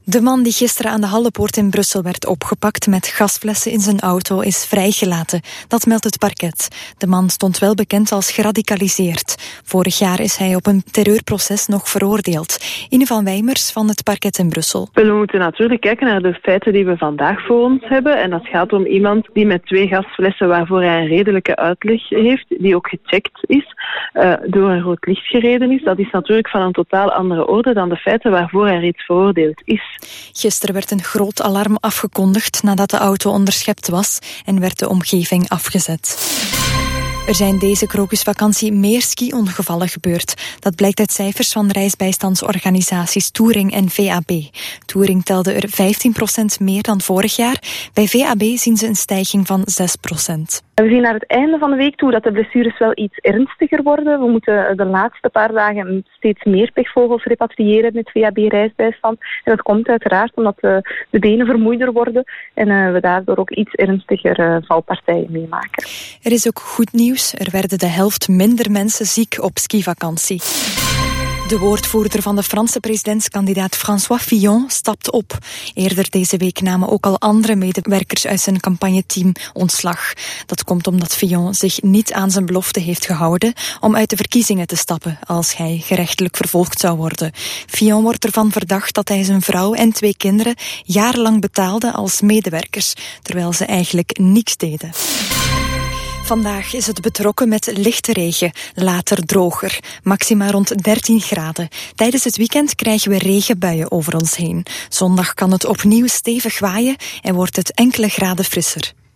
De man die gisteren aan de Hallepoort in Brussel werd opgepakt met gasflessen in zijn auto is vrijgelaten. Dat meldt het parket. De man stond wel bekend als geradicaliseerd. Vorig jaar is hij op een terreurproces nog veroordeeld. Ine van Wijmers van het parket in Brussel. We moeten natuurlijk kijken naar de feiten die we vandaag voor ons hebben. En dat gaat om iemand die met 2 gasflessen waarvoor hij een redelijke uitleg heeft, die ook gecheckt is, door een rood licht gereden is. Dat is natuurlijk van een totaal andere orde dan de feiten waarvoor hij reeds veroordeeld is. Gisteren werd een groot alarm afgekondigd nadat de auto onderschept was en werd de omgeving afgezet. Er zijn deze krokusvakantie meer ski-ongevallen gebeurd. Dat blijkt uit cijfers van reisbijstandsorganisaties Touring en VAB. Touring telde er 15% meer dan vorig jaar. Bij VAB zien ze een stijging van 6%. We zien naar het einde van de week toe dat de blessures wel iets ernstiger worden. We moeten de laatste paar dagen steeds meer pechvogels repatriëren met VAB-reisbijstand. En dat komt uiteraard omdat de benen vermoeider worden en we daardoor ook iets ernstiger valpartijen meemaken. Er is ook goed nieuws. Er werden de helft minder mensen ziek op skivakantie. De woordvoerder van de Franse presidentskandidaat François Fillon stapt op. Eerder deze week namen ook al andere medewerkers uit zijn campagneteam ontslag. Dat komt omdat Fillon zich niet aan zijn belofte heeft gehouden om uit de verkiezingen te stappen als hij gerechtelijk vervolgd zou worden. Fillon wordt ervan verdacht dat hij zijn vrouw en 2 kinderen jarenlang betaalde als medewerkers, terwijl ze eigenlijk niks deden. Vandaag is het betrokken met lichte regen, later droger. Maxima rond 13 graden. Tijdens het weekend krijgen we regenbuien over ons heen. Zondag kan het opnieuw stevig waaien en wordt het enkele graden frisser.